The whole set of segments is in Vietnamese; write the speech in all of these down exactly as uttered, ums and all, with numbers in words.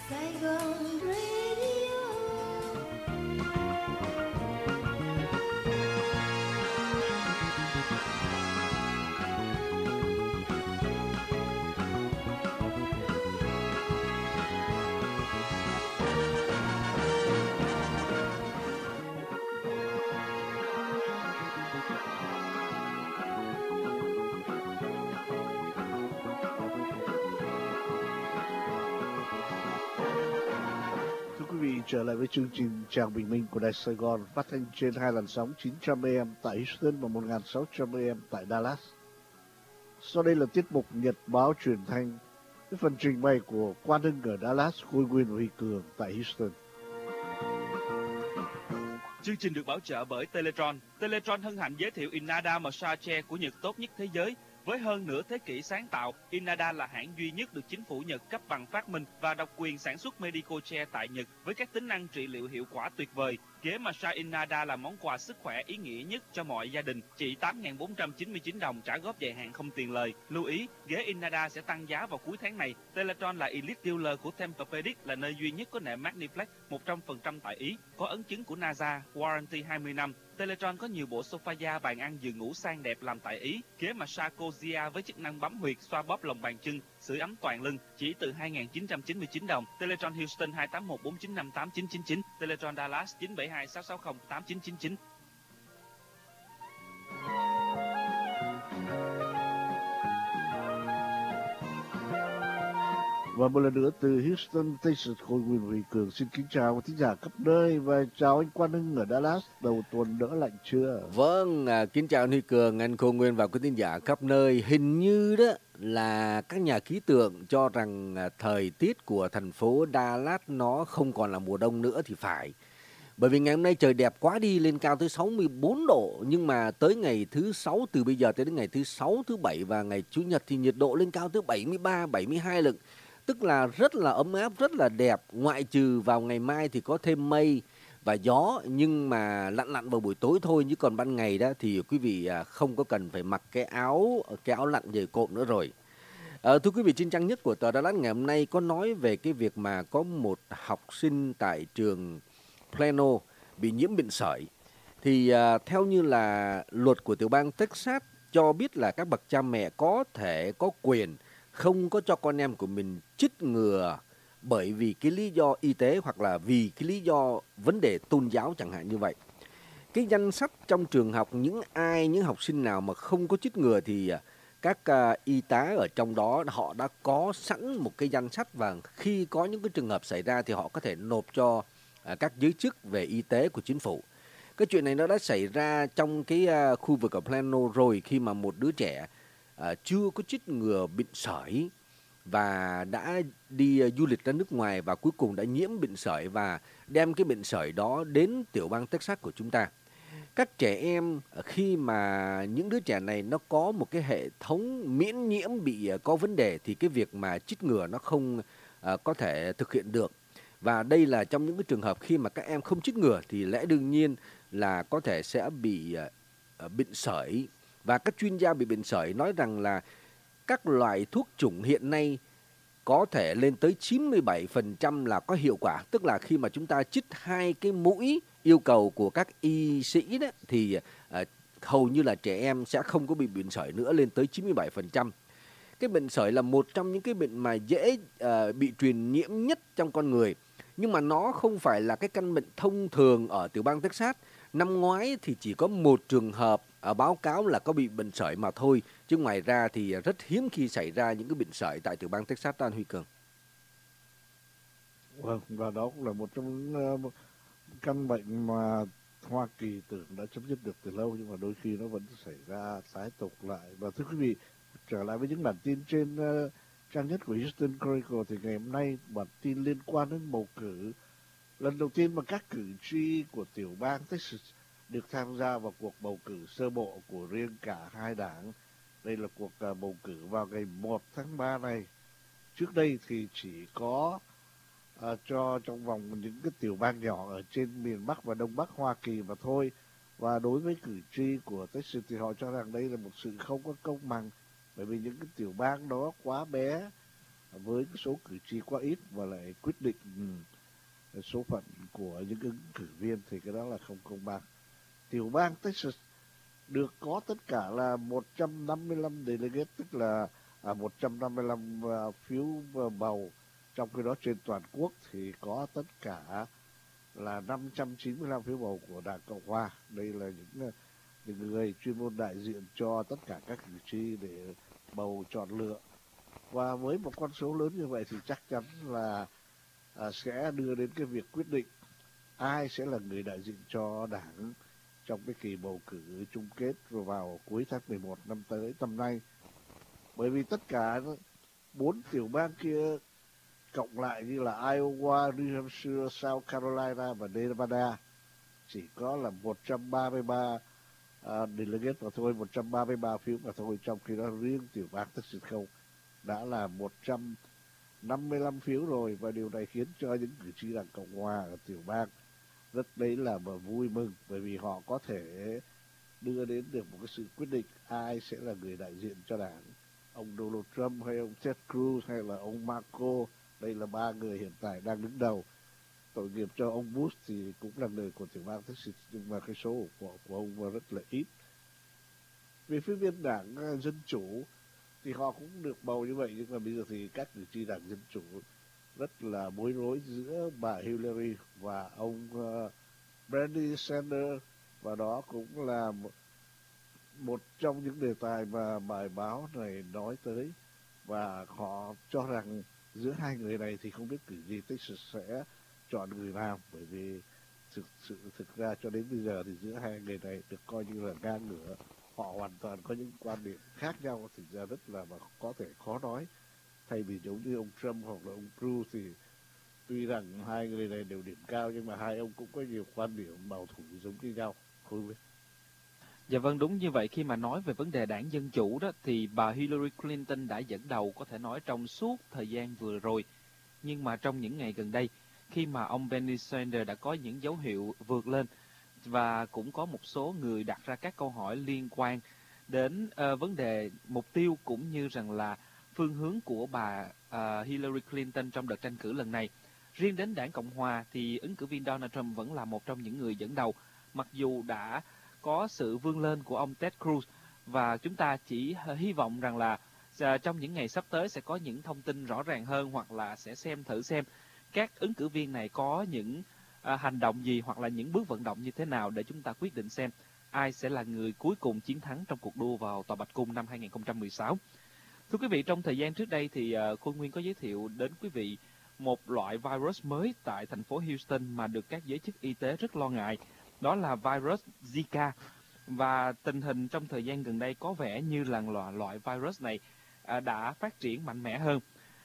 Sài Gòn Radio. Trở lại với chương trình Chào Bình Minh của Đài Sài Gòn, phát thanh trên hai làn sóng chín trăm A M tại Houston và một nghìn sáu trăm A M tại Dallas. Sau đây là tiết mục Nhật báo truyền thanh với phần trình bày của Quang Hưng ở Dallas, Khôi Nguyên và Huy Cường tại Houston. Chương trình được bảo trợ bởi Teletron. Teletron hân hạnh giới thiệu Inada Massage của Nhật tốt nhất thế giới. Với hơn nửa thế kỷ sáng tạo, Inada là hãng duy nhất được chính phủ Nhật cấp bằng phát minh và độc quyền sản xuất Medical Chair tại Nhật với các tính năng trị liệu hiệu quả tuyệt vời. Ghế massage Inada là món quà sức khỏe ý nghĩa nhất cho mọi gia đình, chỉ tám nghìn bốn trăm chín mươi chín đồng trả góp dài hạn không tiền lời. Lưu ý, ghế Inada sẽ tăng giá vào cuối tháng này. Teletron là Elite Dealer của Tempur-Pedic, là nơi duy nhất có nệm Magniflex một trăm phần trăm tại Ý, có ấn chứng của NASA, warranty hai mươi năm. Teletron có nhiều bộ sofa da, bàn ăn, giường ngủ sang đẹp làm tại Ý. Ghế massage Cosia với chức năng bấm huyệt, xoa bóp lòng bàn chân, sưởi ấm toàn lưng, chỉ từ hai nghìn chín trăm chín mươi chín đồng. Teletron Houston hai tám một bốn chín năm tám chín chín chín, Teletron Dallas chín bảy hai sáu sáu không tám chín chín chín. Và một lần nữa từ Houston, Texas, Khôi Nguyên Huy Cường xin kính chào quý thính giả khắp nơi và chào anh Quang Hưng ở Dallas. Đầu tuần đỡ lạnh chưa? Vâng, à, kính chào anh Huy Cường, anh Khôi Nguyên và quý thính giả khắp nơi. Hình như đó là các nhà khí tượng cho rằng à, thời tiết của thành phố Dallas nó không còn là mùa đông nữa thì phải. Bởi vì ngày hôm nay trời đẹp quá đi, lên cao tới sáu mươi bốn độ. Nhưng mà tới ngày thứ sáu, từ bây giờ tới đến ngày thứ sáu, thứ bảy và ngày Chủ nhật thì nhiệt độ lên cao tới bảy mươi ba, bảy mươi hai lận. Tức là rất là ấm áp, rất là đẹp. Ngoại trừ vào ngày mai thì có thêm mây và gió, nhưng mà lặn lặn vào buổi tối thôi. Chứ còn ban ngày đó thì quý vị không có cần phải mặc cái áo cái áo lặn dày cộm nữa rồi. À, thưa quý vị, trên trang nhất của tờ Dallas ngày hôm nay có nói về cái việc mà có một học sinh tại trường Plano bị nhiễm bệnh sởi. Thì à, theo như là luật của tiểu bang Texas cho biết là các bậc cha mẹ có thể có quyền không có cho con em của mình chích ngừa bởi vì cái lý do y tế hoặc là vì cái lý do vấn đề tôn giáo chẳng hạn như vậy. Cái danh sách trong trường học những ai, những học sinh nào mà không có chích ngừa thì các uh, y tá ở trong đó họ đã có sẵn một cái danh sách, và khi có những cái trường hợp xảy ra thì họ có thể nộp cho uh, các giới chức về y tế của chính phủ. Cái chuyện này nó đã xảy ra trong cái uh, khu vực ở Plano rồi, khi mà một đứa trẻ uh, chưa có chích ngừa bệnh sởi và đã đi uh, du lịch ra nước ngoài và cuối cùng đã nhiễm bệnh sởi và đem cái bệnh sởi đó đến tiểu bang Texas của chúng ta. Các trẻ em khi mà những đứa trẻ này nó có một cái hệ thống miễn nhiễm bị uh, có vấn đề thì cái việc mà chích ngừa nó không uh, có thể thực hiện được. Và đây là trong những cái trường hợp khi mà các em không chích ngừa thì lẽ đương nhiên là có thể sẽ bị uh, bệnh sởi. Và các chuyên gia bị bệnh sởi nói rằng là các loại thuốc chủng hiện nay có thể lên tới chín mươi bảy phần trăm là có hiệu quả. Tức là khi mà chúng ta chích hai cái mũi yêu cầu của các y sĩ đó, thì uh, hầu như là trẻ em sẽ không có bị bệnh sởi nữa, lên tới chín mươi bảy phần trăm. Cái bệnh sởi là một trong những cái bệnh mà dễ uh, bị truyền nhiễm nhất trong con người. Nhưng mà nó không phải là cái căn bệnh thông thường ở tiểu bang Texas. Năm ngoái thì chỉ có một trường hợp ở báo cáo là có bị bệnh sởi mà thôi. Chứ ngoài ra thì rất hiếm khi xảy ra những cái bệnh sởi tại tiểu bang Texas, An Huy Cường. Vâng, và đó cũng là một trong những uh, căn bệnh mà Hoa Kỳ tưởng đã chấm dứt được từ lâu, nhưng mà đôi khi nó vẫn xảy ra tái tục lại. Và thưa quý vị, trở lại với những bản tin trên uh, trang nhất của Houston Chronicle thì ngày hôm nay bản tin liên quan đến bầu cử. Lần đầu tiên mà các cử tri của tiểu bang Texas được tham gia vào cuộc bầu cử sơ bộ của riêng cả hai đảng. Đây là cuộc uh, bầu cử vào ngày một tháng ba này. Trước đây thì chỉ có uh, cho trong vòng những cái tiểu bang nhỏ ở trên miền Bắc và Đông Bắc Hoa Kỳ mà thôi. Và đối với cử tri của Texas thì họ cho rằng đây là một sự không có công bằng, bởi vì những cái tiểu bang đó quá bé với cái số cử tri quá ít và lại quyết định ừ, số phận của những ứng cử viên thì cái đó là không công bằng. Tiểu bang Texas được có tất cả là một trăm năm mươi lăm delegate, tức là à, một trăm năm mươi lăm uh, phiếu bầu, trong khi đó trên toàn quốc thì có tất cả là năm trăm chín mươi lăm phiếu bầu của Đảng Cộng Hòa. Đây là những, những người chuyên môn đại diện cho tất cả các cử tri để bầu chọn lựa. Và với một con số lớn như vậy thì chắc chắn là à, sẽ đưa đến cái việc quyết định ai sẽ là người đại diện cho đảng trong cái kỳ bầu cử chung kết vào cuối tháng mười một năm tới năm nay. Bởi vì tất cả bốn tiểu bang kia cộng lại như là Iowa, New Hampshire, South Carolina và Nevada chỉ có là một trăm ba mươi ba uh, delegate mà thôi, một trăm ba mươi ba phiếu mà thôi, trong khi đó riêng tiểu bang Texas không đã là một trăm năm mươi lăm phiếu rồi, và điều này khiến cho những cử tri Đảng Cộng Hòa ở tiểu bang rất đấy là mà vui mừng, bởi vì họ có thể đưa đến được một cái sự quyết định ai sẽ là người đại diện cho đảng, ông Donald Trump hay ông Ted Cruz hay là ông Marco. Đây là ba người hiện tại đang đứng đầu. Tội nghiệp cho ông Bush thì cũng là người của tiểu bang Texas, nhưng mà cái số của, của ông rất là ít. Về phía bên đảng Dân Chủ thì họ cũng được bầu như vậy, nhưng mà bây giờ thì các cử tri đảng Dân Chủ rất là bối rối giữa bà Hillary và ông uh, Bernie Sanders, và đó cũng là một, một trong những đề tài mà bài báo này nói tới, và họ cho rằng giữa hai người này thì không biết cử tri Texas sẽ chọn người nào, bởi vì thực sự thực ra cho đến bây giờ thì giữa hai người này được coi như là ngang ngửa, họ hoàn toàn có những quan điểm khác nhau, thực ra rất là mà có thể khó nói. Thay vì giống như ông Trump hoặc là ông Cruz thì tuy rằng hai người này đều điểm cao, nhưng mà hai ông cũng có nhiều quan điểm bảo thủ giống như nhau. Không biết. Dạ vâng, đúng như vậy. Khi mà nói về vấn đề đảng Dân Chủ đó thì bà Hillary Clinton đã dẫn đầu có thể nói trong suốt thời gian vừa rồi. Nhưng mà trong những ngày gần đây, khi mà ông Bernie Sanders đã có những dấu hiệu vượt lên, và cũng có một số người đặt ra các câu hỏi liên quan đến uh, vấn đề mục tiêu cũng như rằng là phương hướng của bà uh, Hillary Clinton trong đợt tranh cử lần này. Riêng đến đảng Cộng Hòa thì ứng cử viên Donald Trump vẫn là một trong những người dẫn đầu, mặc dù đã có sự vươn lên của ông Ted Cruz, và chúng ta chỉ hy vọng rằng là uh, trong những ngày sắp tới sẽ có những thông tin rõ ràng hơn, hoặc là sẽ xem thử xem các ứng cử viên này có những uh, hành động gì hoặc là những bước vận động như thế nào để chúng ta quyết định xem ai sẽ là người cuối cùng chiến thắng trong cuộc đua vào Tòa Bạch Cung năm hai nghìn không trăm mười sáu. Thưa quý vị, trong thời gian trước đây thì uh, Khôi Nguyên có giới thiệu đến quý vị một loại virus mới tại thành phố Houston mà được các giới chức y tế rất lo ngại, đó là virus Zika. Và tình hình trong thời gian gần đây có vẻ như là loại, loại virus này uh, đã phát triển mạnh mẽ hơn.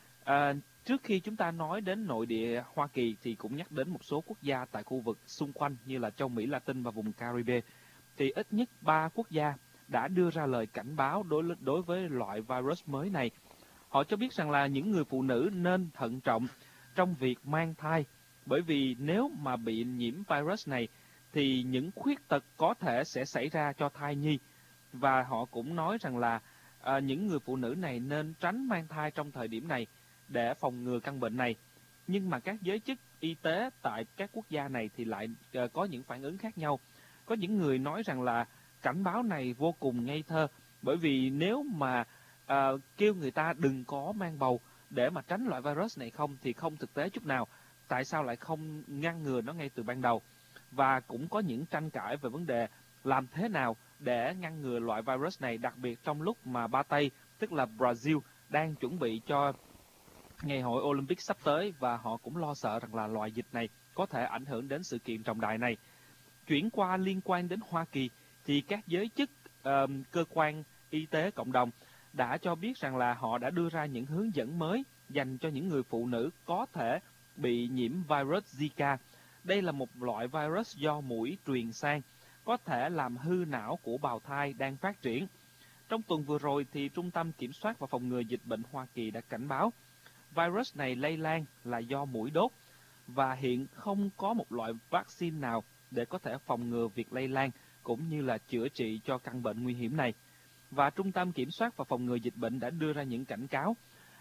Uh, trước khi chúng ta nói đến nội địa Hoa Kỳ thì cũng nhắc đến một số quốc gia tại khu vực xung quanh như là châu Mỹ Latin và vùng Caribe. Thì ít nhất ba quốc gia đã đưa ra lời cảnh báo đối, đối với loại virus mới này. Họ cho biết rằng là những người phụ nữ nên thận trọng trong việc mang thai, bởi vì nếu mà bị nhiễm virus này thì những khuyết tật có thể sẽ xảy ra cho thai nhi. Và họ cũng nói rằng là à, những người phụ nữ này nên tránh mang thai trong thời điểm này để phòng ngừa căn bệnh này. Nhưng mà các giới chức y tế tại các quốc gia này thì lại uh, có những phản ứng khác nhau. Có những người nói rằng là cảnh báo này vô cùng ngây thơ, bởi vì nếu mà uh, kêu người ta đừng có mang bầu để mà tránh loại virus này không thì không thực tế chút nào. Tại sao lại không ngăn ngừa nó ngay từ ban đầu? Và cũng có những tranh cãi về vấn đề làm thế nào để ngăn ngừa loại virus này, đặc biệt trong lúc mà Ba Tây, tức là Brazil, đang chuẩn bị cho ngày hội Olympic sắp tới, và họ cũng lo sợ rằng là loại dịch này có thể ảnh hưởng đến sự kiện trọng đại này. Chuyển qua liên quan đến Hoa Kỳ thì các giới chức uh, cơ quan y tế cộng đồng đã cho biết rằng là họ đã đưa ra những hướng dẫn mới dành cho những người phụ nữ có thể bị nhiễm virus Zika. Đây là một loại virus do muỗi truyền sang, có thể làm hư não của bào thai đang phát triển. Trong tuần vừa rồi thì Trung tâm Kiểm soát và Phòng ngừa Dịch bệnh Hoa Kỳ đã cảnh báo virus này lây lan là do muỗi đốt, và hiện không có một loại vaccine nào để có thể phòng ngừa việc lây lan cũng như là chữa trị cho căn bệnh nguy hiểm này. Và Trung tâm Kiểm soát và Phòng ngừa Dịch bệnh đã đưa ra những cảnh cáo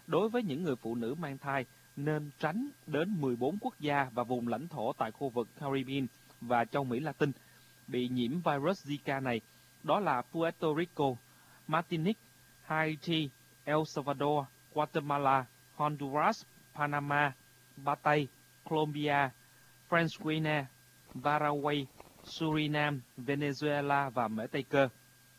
Đối với những người phụ nữ mang thai, nên tránh đến mười bốn quốc gia và vùng lãnh thổ tại khu vực Caribbean và châu Mỹ Latin bị nhiễm virus Zika này. Đó là Puerto Rico, Martinique, Haiti, El Salvador, Guatemala, Honduras, Panama, Batay, Colombia, French Guiana, Paraguay, Suriname, Venezuela và Mễ Tây Cơ.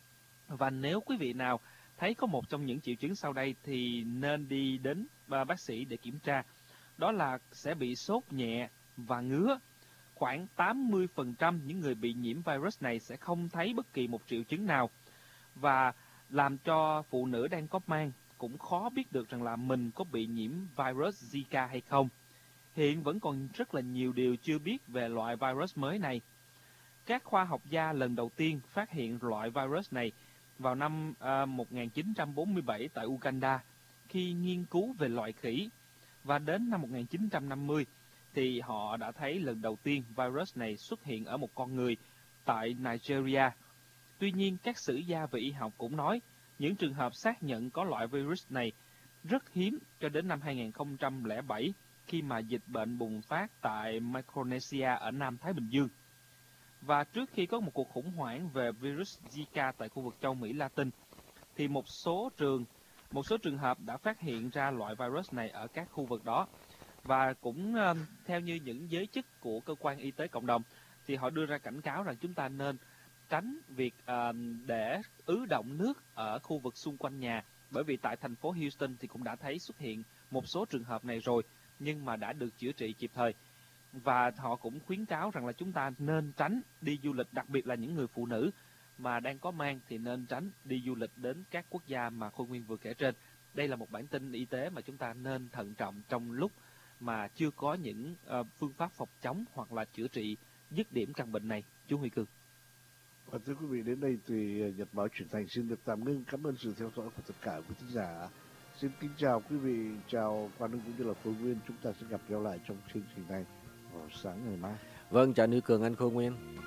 Và nếu quý vị nào thấy có một trong những triệu chứng sau đây thì nên đi đến bác sĩ để kiểm tra. Đó là sẽ bị sốt nhẹ và ngứa. Khoảng tám mươi phần trăm những người bị nhiễm virus này sẽ không thấy bất kỳ một triệu chứng nào, và làm cho phụ nữ đang có mang cũng khó biết được rằng là mình có bị nhiễm virus Zika hay không. Hiện vẫn còn rất là nhiều điều chưa biết về loại virus mới này. Các khoa học gia lần đầu tiên phát hiện loại virus này vào năm uh, một nghìn chín trăm bốn mươi bảy tại Uganda khi nghiên cứu về loài khỉ. Và đến năm một nghìn chín trăm năm mươi thì họ đã thấy lần đầu tiên virus này xuất hiện ở một con người tại Nigeria. Tuy nhiên, các sử gia về y học cũng nói những trường hợp xác nhận có loại virus này rất hiếm cho đến năm hai nghìn không trăm lẻ bảy khi mà dịch bệnh bùng phát tại Micronesia ở Nam Thái Bình Dương. Và trước khi có một cuộc khủng hoảng về virus Zika tại khu vực châu Mỹ Latin, thì một số trường, một số trường hợp đã phát hiện ra loại virus này ở các khu vực đó. Và cũng uh, theo như những giới chức của cơ quan y tế cộng đồng, thì họ đưa ra cảnh cáo rằng chúng ta nên tránh việc uh, để ứ động nước ở khu vực xung quanh nhà. Bởi vì tại thành phố Houston thì cũng đã thấy xuất hiện một số trường hợp này rồi, nhưng mà đã được chữa trị kịp thời. Và họ cũng khuyến cáo rằng là chúng ta nên tránh đi du lịch, đặc biệt là những người phụ nữ mà đang có mang thì nên tránh đi du lịch đến các quốc gia mà Khôi Nguyên vừa kể trên. Đây là một bản tin y tế mà chúng ta nên thận trọng trong lúc mà chưa có những uh, phương pháp phòng chống hoặc là chữa trị dứt điểm căn bệnh này. Chú Huy Cường. Và thưa quý vị, đến đây thì Nhật báo chuyển thành xin được tạm ngưng. Cảm ơn sự theo dõi của tất cả quý thính giả. Xin kính chào quý vị, chào Quang Hưng cũng như là Khôi Nguyên. Chúng ta sẽ gặp nhau lại trong chương trình này vào sáng ngày mai. Vâng, chào Như Cường, anh Khôi Nguyên.